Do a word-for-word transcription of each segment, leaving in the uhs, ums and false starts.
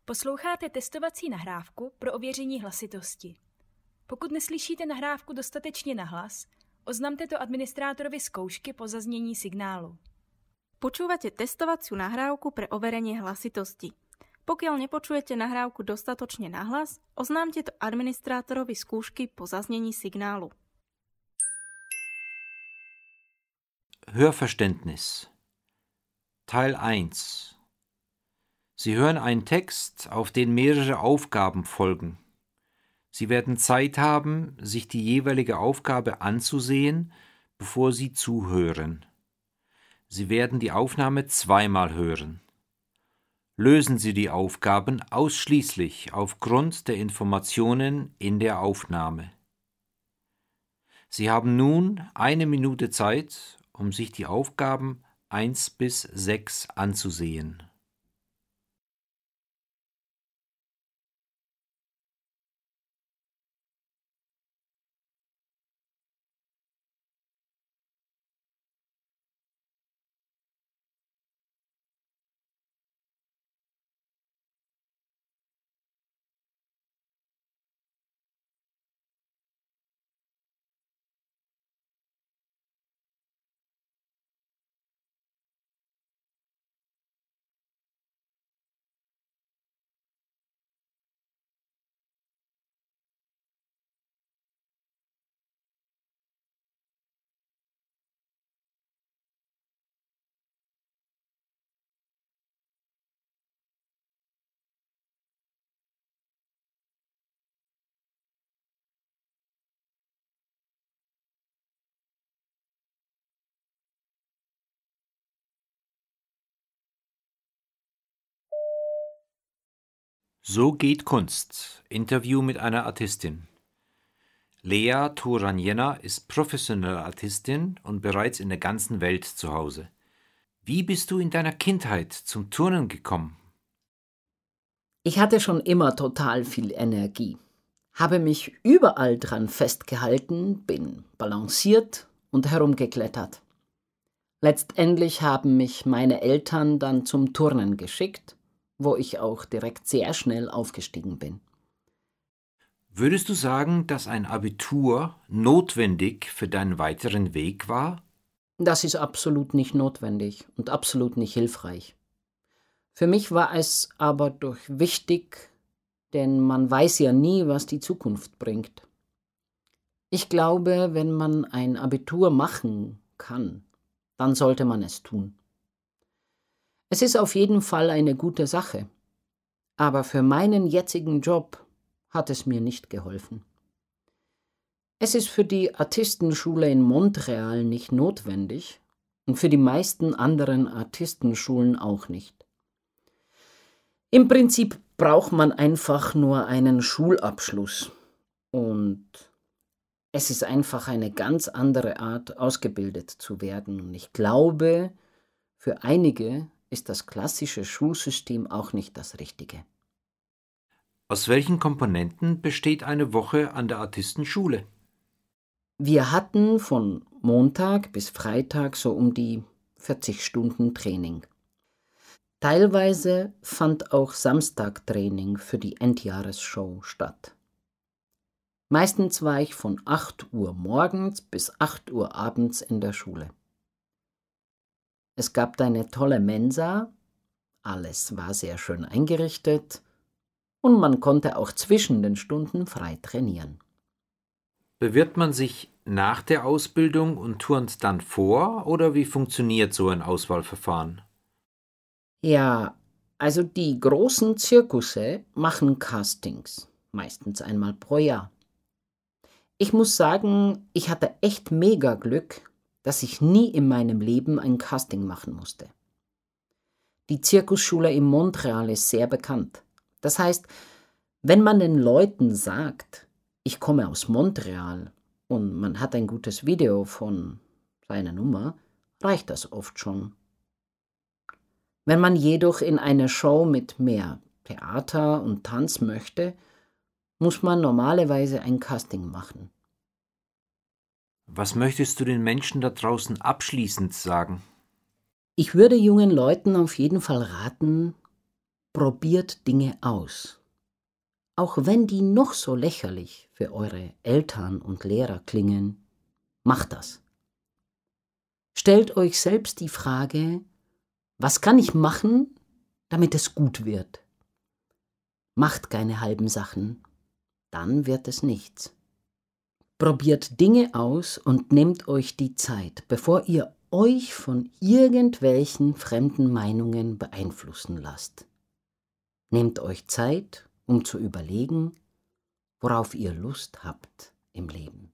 Posloucháte testovací nahrávku pro ověření hlasitosti. Pokud neslyšíte nahrávku dostatečně nahlas, oznamte to administrátorovi zkoušky po zaznění signálu. Počúvate testovaciu nahrávku pre overenie hlasitosti. Pokiaľ nepočujete nahrávku dostatočne nahlas, oznámte to administrátorovi skúšky po zaznení signálu. Hörverständnis Teil eins. Sie hören einen Text, auf den mehrere Aufgaben folgen. Sie werden Zeit haben, sich die jeweilige Aufgabe anzusehen, bevor Sie zuhören. Sie werden die Aufnahme zweimal hören. Lösen Sie die Aufgaben ausschließlich aufgrund der Informationen in der Aufnahme. Sie haben nun eine Minute Zeit, um sich die Aufgaben eins bis sechs anzusehen. So geht Kunst. Interview mit einer Artistin. Lea Turanjena ist professionelle Artistin und bereits in der ganzen Welt zu Hause. Wie bist du in deiner Kindheit zum Turnen gekommen? Ich hatte schon immer total viel Energie, habe mich überall dran festgehalten, bin balanciert und herumgeklettert. Letztendlich haben mich meine Eltern dann zum Turnen geschickt, wo ich auch direkt sehr schnell aufgestiegen bin. Würdest du sagen, dass ein Abitur notwendig für deinen weiteren Weg war? Das ist absolut nicht notwendig und absolut nicht hilfreich. Für mich war es aber doch wichtig, denn man weiß ja nie, was die Zukunft bringt. Ich glaube, wenn man ein Abitur machen kann, dann sollte man es tun. Es ist auf jeden Fall eine gute Sache, aber für meinen jetzigen Job hat es mir nicht geholfen. Es ist für die Artistenschule in Montreal nicht notwendig und für die meisten anderen Artistenschulen auch nicht. Im Prinzip braucht man einfach nur einen Schulabschluss und es ist einfach eine ganz andere Art, ausgebildet zu werden. Und ich glaube, für einige ist das klassische Schulsystem auch nicht das Richtige. Aus welchen Komponenten besteht eine Woche an der Artistenschule? Wir hatten von Montag bis Freitag so um die vierzig Stunden Training. Teilweise fand auch Samstagtraining für die Endjahresshow statt. Meistens war ich von acht Uhr morgens bis acht Uhr abends in der Schule. Es gab eine tolle Mensa, alles war sehr schön eingerichtet und man konnte auch zwischen den Stunden frei trainieren. Bewirbt man sich nach der Ausbildung und turnt dann vor, oder wie funktioniert so ein Auswahlverfahren? Ja, also die großen Zirkusse machen Castings, meistens einmal pro Jahr. Ich muss sagen, ich hatte echt mega Glück, dass ich nie in meinem Leben ein Casting machen musste. Die Zirkusschule in Montreal ist sehr bekannt. Das heißt, wenn man den Leuten sagt, ich komme aus Montreal und man hat ein gutes Video von seiner Nummer, reicht das oft schon. Wenn man jedoch in eine Show mit mehr Theater und Tanz möchte, muss man normalerweise ein Casting machen. Was möchtest du den Menschen da draußen abschließend sagen? Ich würde jungen Leuten auf jeden Fall raten, Probiert Dinge aus. Auch wenn die noch so lächerlich für eure Eltern und Lehrer klingen, macht das. Stellt euch selbst die Frage, was kann ich machen, damit es gut wird? Macht keine halben Sachen, dann wird es nichts. Probiert Dinge aus und nehmt euch die Zeit, bevor ihr euch von irgendwelchen fremden Meinungen beeinflussen lasst. Nehmt euch Zeit, um zu überlegen, worauf ihr Lust habt im Leben.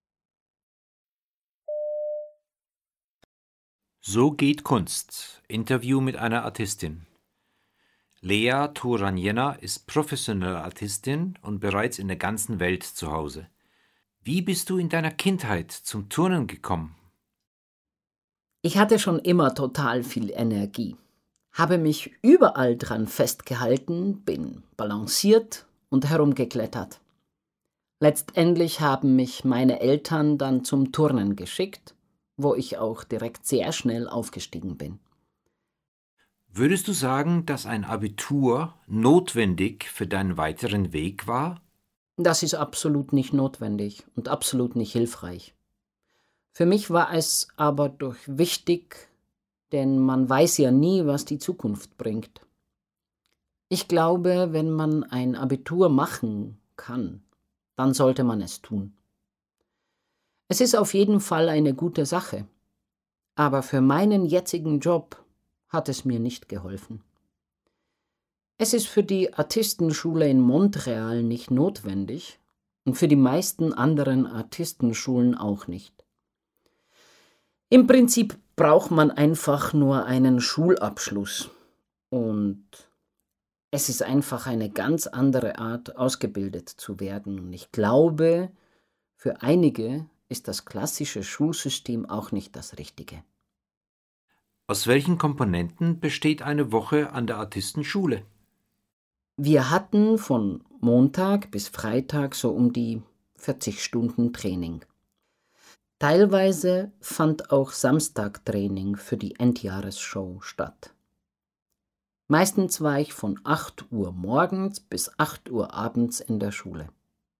So geht Kunst. Interview mit einer Artistin. Lea Turanjena ist professionelle Artistin und bereits in der ganzen Welt zu Hause. Wie bist du in deiner Kindheit zum Turnen gekommen? Ich hatte schon immer total viel Energie, habe mich überall dran festgehalten, bin balanciert und herumgeklettert. Letztendlich haben mich meine Eltern dann zum Turnen geschickt, wo ich auch direkt sehr schnell aufgestiegen bin. Würdest du sagen, dass ein Abitur notwendig für deinen weiteren Weg war? Das ist absolut nicht notwendig und absolut nicht hilfreich. Für mich war es aber durch wichtig, denn man weiß ja nie, was die Zukunft bringt. Ich glaube, wenn man ein Abitur machen kann, dann sollte man es tun. Es ist auf jeden Fall eine gute Sache, aber für meinen jetzigen Job hat es mir nicht geholfen. Es ist für die Artistenschule in Montreal nicht notwendig und für die meisten anderen Artistenschulen auch nicht. Im Prinzip braucht man einfach nur einen Schulabschluss und es ist einfach eine ganz andere Art, ausgebildet zu werden. Und ich glaube, für einige ist das klassische Schulsystem auch nicht das Richtige. Aus welchen Komponenten besteht eine Woche an der Artistenschule? Wir hatten von Montag bis Freitag so um die vierzig Stunden Training. Teilweise fand auch Samstagtraining für die Endjahresshow statt. Meistens war ich von acht Uhr morgens bis acht Uhr abends in der Schule.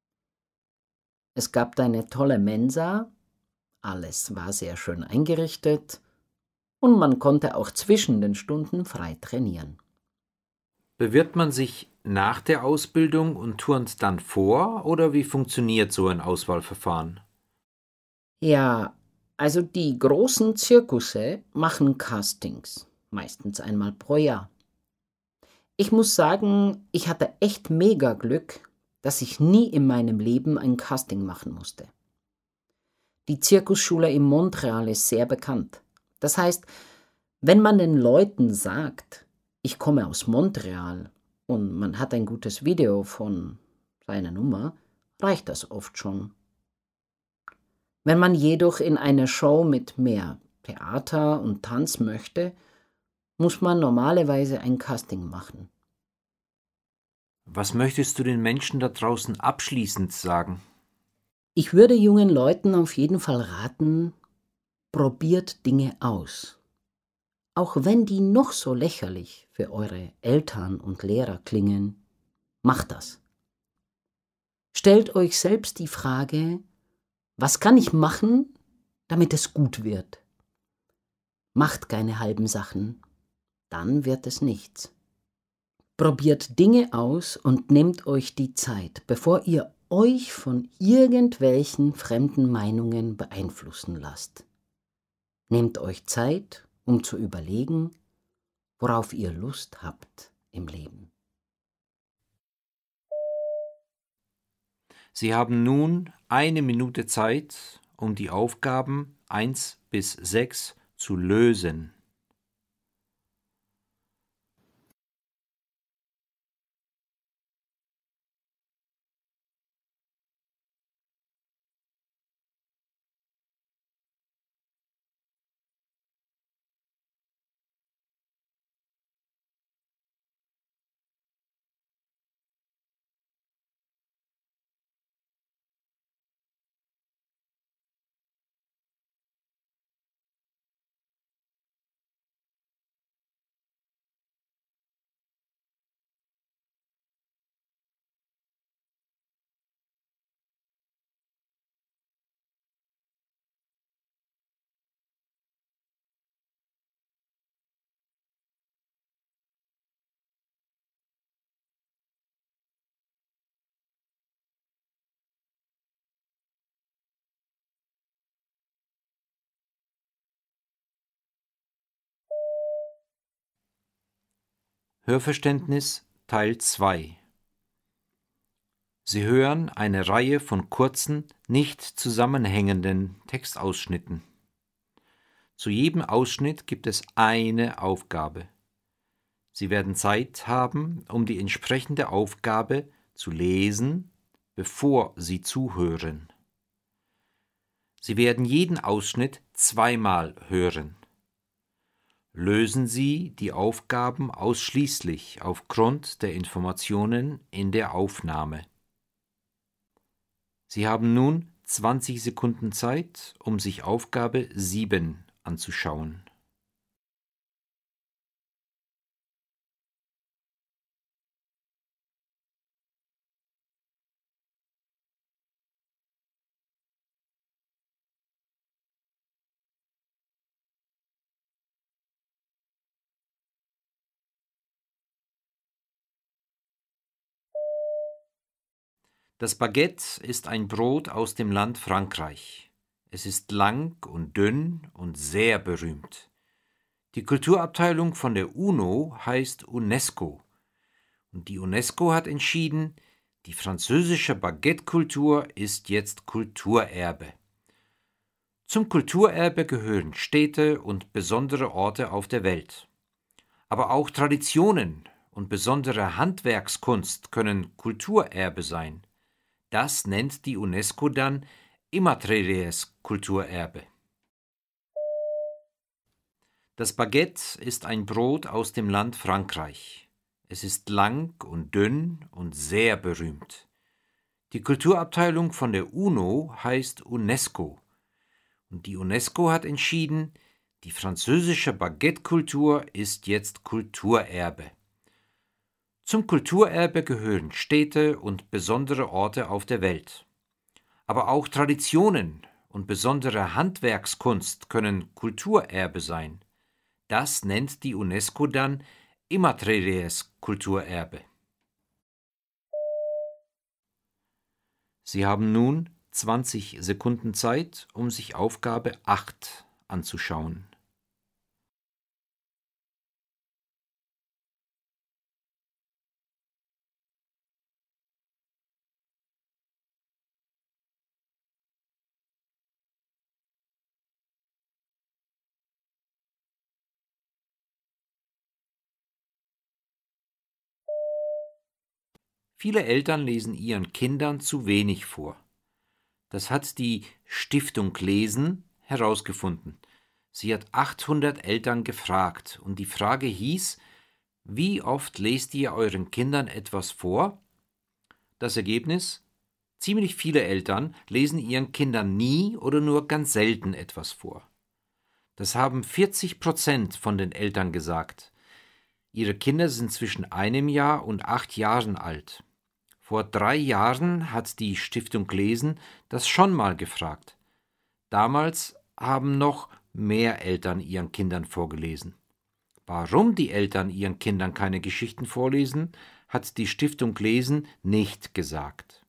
Es gab eine tolle Mensa, alles war sehr schön eingerichtet und man konnte auch zwischen den Stunden frei trainieren. Bewirbt man sich nach der Ausbildung und turnt dann vor, oder wie funktioniert so ein Auswahlverfahren? Ja, also die großen Zirkusse machen Castings, meistens einmal pro Jahr. Ich muss sagen, ich hatte echt mega Glück, dass ich nie in meinem Leben ein Casting machen musste. Die Zirkusschule in Montreal ist sehr bekannt. Das heißt, wenn man den Leuten sagt, ich komme aus Montreal und man hat ein gutes Video von seiner Nummer, reicht das oft schon. Wenn man jedoch in eine Show mit mehr Theater und Tanz möchte, muss man normalerweise ein Casting machen. Was möchtest du den Menschen da draußen abschließend sagen? Ich würde jungen Leuten auf jeden Fall raten, probiert Dinge aus. Auch wenn die noch so lächerlich für eure Eltern und Lehrer klingen, macht das. Stellt euch selbst die Frage, was kann ich machen, damit es gut wird? Macht keine halben Sachen, dann wird es nichts. Probiert Dinge aus und nehmt euch die Zeit, bevor ihr euch von irgendwelchen fremden Meinungen beeinflussen lasst. Nehmt euch Zeit, um zu überlegen, worauf ihr Lust habt im Leben. Sie haben nun eine Minute Zeit, um die Aufgaben eins bis sechs zu lösen. Hörverständnis Teil zwei. Sie hören eine Reihe von kurzen, nicht zusammenhängenden Textausschnitten. Zu jedem Ausschnitt gibt es eine Aufgabe. Sie werden Zeit haben, um die entsprechende Aufgabe zu lesen, bevor Sie zuhören. Sie werden jeden Ausschnitt zweimal hören. Lösen Sie die Aufgaben ausschließlich aufgrund der Informationen in der Aufnahme. Sie haben nun zwanzig Sekunden Zeit, um sich Aufgabe sieben anzuschauen. Das Baguette ist ein Brot aus dem Land Frankreich. Es ist lang und dünn und sehr berühmt. Die Kulturabteilung von der UNO heißt UNESCO. Und die UNESCO hat entschieden, die französische Baguette-Kultur ist jetzt Kulturerbe. Zum Kulturerbe gehören Städte und besondere Orte auf der Welt. Aber auch Traditionen und besondere Handwerkskunst können Kulturerbe sein. Das nennt die UNESCO dann immaterielles Kulturerbe. Das Baguette ist ein Brot aus dem Land Frankreich. Es ist lang und dünn und sehr berühmt. Die Kulturabteilung von der UNO heißt UNESCO. Und die UNESCO hat entschieden, die französische Baguette-Kultur ist jetzt Kulturerbe. Zum Kulturerbe gehören Städte und besondere Orte auf der Welt. Aber auch Traditionen und besondere Handwerkskunst können Kulturerbe sein. Das nennt die UNESCO dann immaterielles Kulturerbe. Sie haben nun zwanzig Sekunden Zeit, um sich Aufgabe acht anzuschauen. Viele Eltern lesen ihren Kindern zu wenig vor. Das hat die Stiftung Lesen herausgefunden. Sie hat achthundert Eltern gefragt und die Frage hieß: Wie oft lest ihr euren Kindern etwas vor? Das Ergebnis: Ziemlich viele Eltern lesen ihren Kindern nie oder nur ganz selten etwas vor. Das haben vierzig Prozent von den Eltern gesagt. Ihre Kinder sind zwischen einem Jahr und acht Jahren alt. Vor drei Jahren hat die Stiftung Lesen das schon mal gefragt. Damals haben noch mehr Eltern ihren Kindern vorgelesen. Warum die Eltern ihren Kindern keine Geschichten vorlesen, hat die Stiftung Lesen nicht gesagt.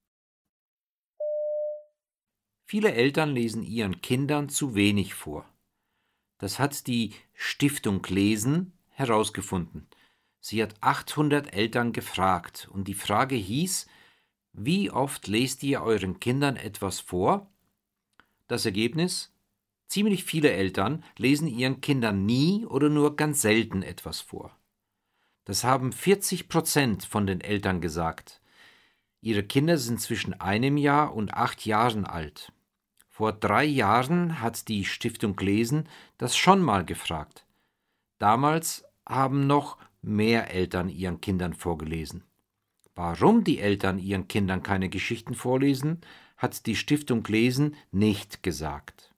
Viele Eltern lesen ihren Kindern zu wenig vor. Das hat die Stiftung Lesen herausgefunden. Sie hat achthundert Eltern gefragt und die Frage hieß: Wie oft lest ihr euren Kindern etwas vor? Das Ergebnis: Ziemlich viele Eltern lesen ihren Kindern nie oder nur ganz selten etwas vor. Das haben vierzig Prozent von den Eltern gesagt. Ihre Kinder sind zwischen einem Jahr und acht Jahren alt. Vor drei Jahren hat die Stiftung Lesen das schon mal gefragt. Damals haben noch mehr Eltern ihren Kindern vorgelesen. Warum die Eltern ihren Kindern keine Geschichten vorlesen, hat die Stiftung Lesen nicht gesagt.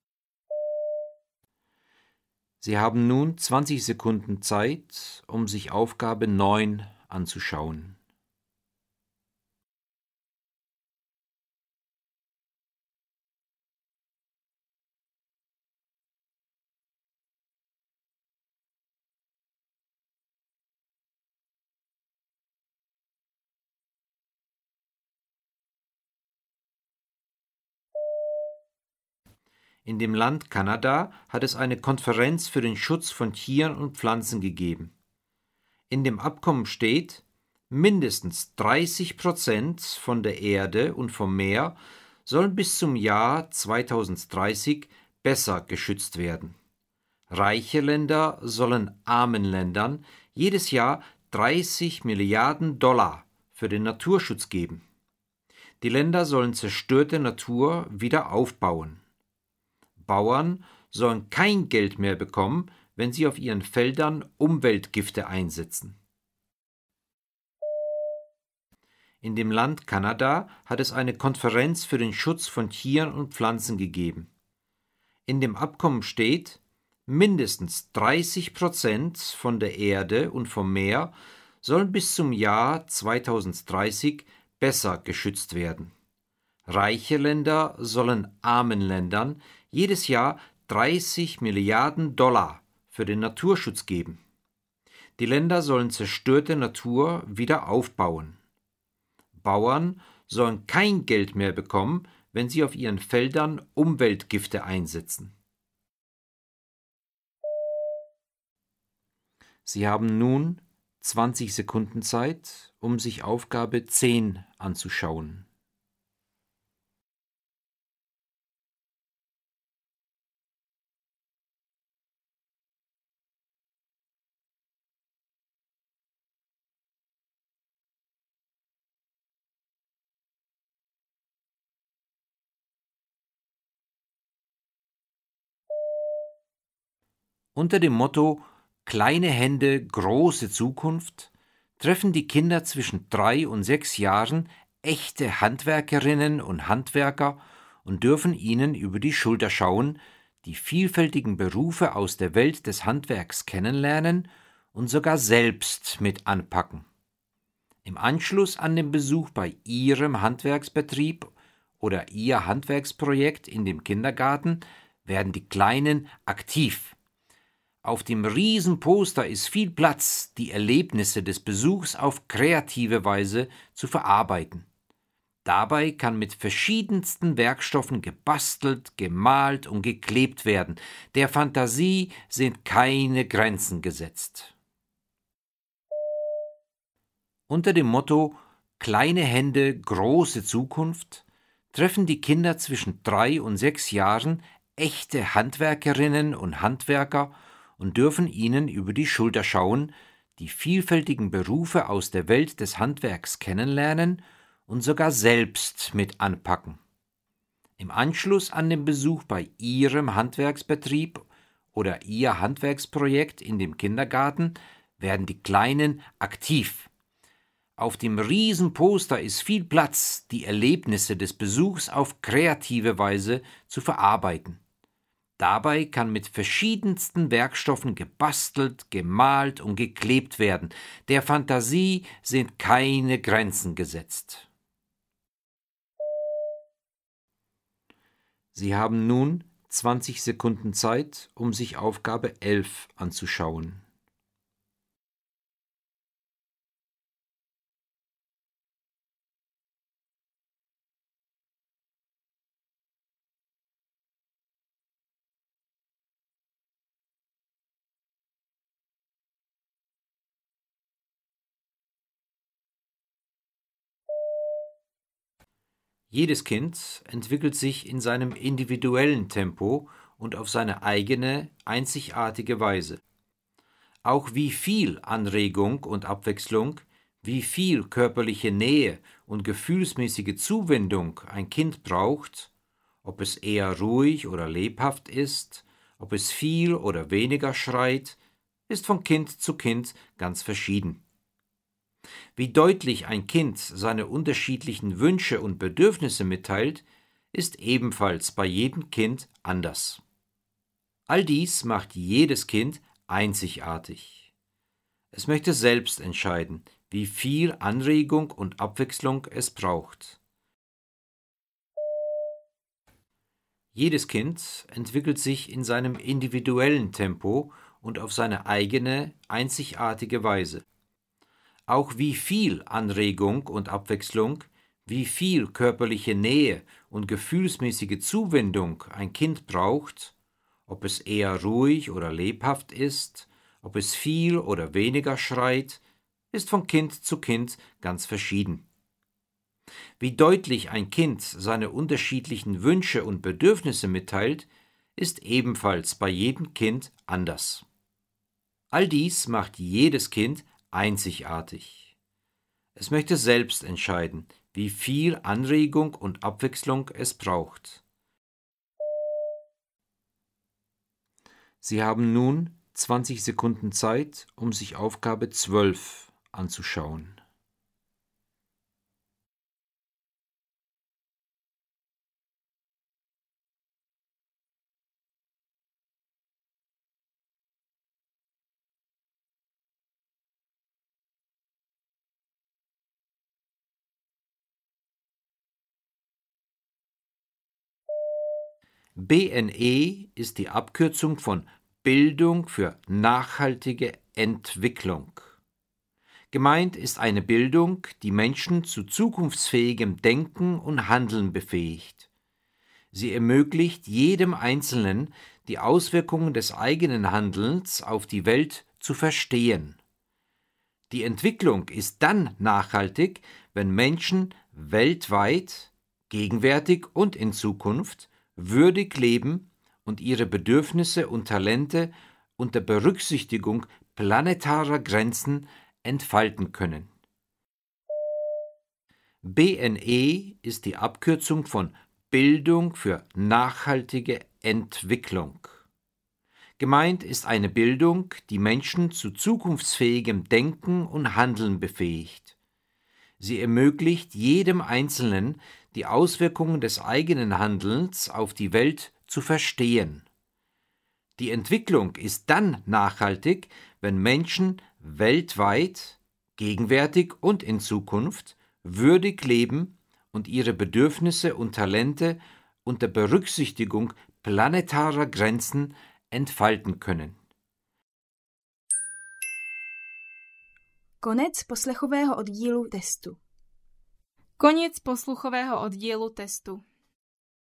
Sie haben nun zwanzig Sekunden Zeit, um sich Aufgabe neun anzuschauen. In dem Land Kanada hat es eine Konferenz für den Schutz von Tieren und Pflanzen gegeben. In dem Abkommen steht, mindestens dreißig Prozent von der Erde und vom Meer sollen bis zum Jahr zweitausenddreißig besser geschützt werden. Reiche Länder sollen armen Ländern jedes Jahr dreißig Milliarden Dollar für den Naturschutz geben. Die Länder sollen zerstörte Natur wieder aufbauen. Bauern sollen kein Geld mehr bekommen, wenn sie auf ihren Feldern Umweltgifte einsetzen. In dem Land Kanada hat es eine Konferenz für den Schutz von Tieren und Pflanzen gegeben. In dem Abkommen steht, mindestens dreißig Prozent von der Erde und vom Meer sollen bis zum Jahr zweitausenddreißig besser geschützt werden. Reiche Länder sollen armen Ländern jedes Jahr dreißig Milliarden Dollar für den Naturschutz geben. Die Länder sollen zerstörte Natur wieder aufbauen. Bauern sollen kein Geld mehr bekommen, wenn sie auf ihren Feldern Umweltgifte einsetzen. Sie haben nun zwanzig Sekunden Zeit, um sich Aufgabe zehn anzuschauen. Unter dem Motto »Kleine Hände, große Zukunft« treffen die Kinder zwischen drei und sechs Jahren echte Handwerkerinnen und Handwerker und dürfen ihnen über die Schulter schauen, die vielfältigen Berufe aus der Welt des Handwerks kennenlernen und sogar selbst mit anpacken. Im Anschluss an den Besuch bei Ihrem Handwerksbetrieb oder Ihr Handwerksprojekt in dem Kindergarten werden die Kleinen aktiv. Auf dem Riesenposter ist viel Platz, die Erlebnisse des Besuchs auf kreative Weise zu verarbeiten. Dabei kann mit verschiedensten Werkstoffen gebastelt, gemalt und geklebt werden. Der Fantasie sind keine Grenzen gesetzt. Unter dem Motto »Kleine Hände, große Zukunft« treffen die Kinder zwischen drei und sechs Jahren echte Handwerkerinnen und Handwerker und dürfen ihnen über die Schulter schauen, die vielfältigen Berufe aus der Welt des Handwerks kennenlernen und sogar selbst mit anpacken. Im Anschluss an den Besuch bei Ihrem Handwerksbetrieb oder Ihr Handwerksprojekt in dem Kindergarten werden die Kleinen aktiv. Auf dem Riesenposter ist viel Platz, die Erlebnisse des Besuchs auf kreative Weise zu verarbeiten. Dabei kann mit verschiedensten Werkstoffen gebastelt, gemalt und geklebt werden. Der Fantasie sind keine Grenzen gesetzt. Sie haben nun zwanzig Sekunden Zeit, um sich Aufgabe elf anzuschauen. Jedes Kind entwickelt sich in seinem individuellen Tempo und auf seine eigene, einzigartige Weise. Auch wie viel Anregung und Abwechslung, wie viel körperliche Nähe und gefühlsmäßige Zuwendung ein Kind braucht, ob es eher ruhig oder lebhaft ist, ob es viel oder weniger schreit, ist von Kind zu Kind ganz verschieden. Wie deutlich ein Kind seine unterschiedlichen Wünsche und Bedürfnisse mitteilt, ist ebenfalls bei jedem Kind anders. All dies macht jedes Kind einzigartig. Es möchte selbst entscheiden, wie viel Anregung und Abwechslung es braucht. Jedes Kind entwickelt sich in seinem individuellen Tempo und auf seine eigene, einzigartige Weise. Auch wie viel Anregung und Abwechslung, wie viel körperliche Nähe und gefühlsmäßige Zuwendung ein Kind braucht, ob es eher ruhig oder lebhaft ist, Ob es viel oder weniger schreit, ist von Kind zu Kind ganz verschieden. Wie deutlich ein Kind seine unterschiedlichen Wünsche und Bedürfnisse mitteilt, ist ebenfalls bei jedem Kind anders. All dies macht jedes Kind einzigartig. Es möchte selbst entscheiden, wie viel Anregung und Abwechslung es braucht. Sie haben nun zwanzig Sekunden Zeit, um sich Aufgabe zwölf anzuschauen. B N E ist die Abkürzung von Bildung für nachhaltige Entwicklung. Gemeint ist eine Bildung, die Menschen zu zukunftsfähigem Denken und Handeln befähigt. Sie ermöglicht jedem Einzelnen, die Auswirkungen des eigenen Handelns auf die Welt zu verstehen. Die Entwicklung ist dann nachhaltig, wenn Menschen weltweit, gegenwärtig und in Zukunft, würdig leben und ihre Bedürfnisse und Talente unter Berücksichtigung planetarer Grenzen entfalten können. B N E ist die Abkürzung von Bildung für nachhaltige Entwicklung. Gemeint ist eine Bildung, die Menschen zu zukunftsfähigem Denken und Handeln befähigt. Sie ermöglicht jedem Einzelnen, die Auswirkungen des eigenen Handelns auf die Welt zu verstehen. Die Entwicklung ist dann nachhaltig, wenn Menschen weltweit, gegenwärtig und in Zukunft würdig leben und ihre Bedürfnisse und Talente unter Berücksichtigung planetarer Grenzen entfalten können. Konec poslechového oddílu testu. Koniec posluchového oddielu testu.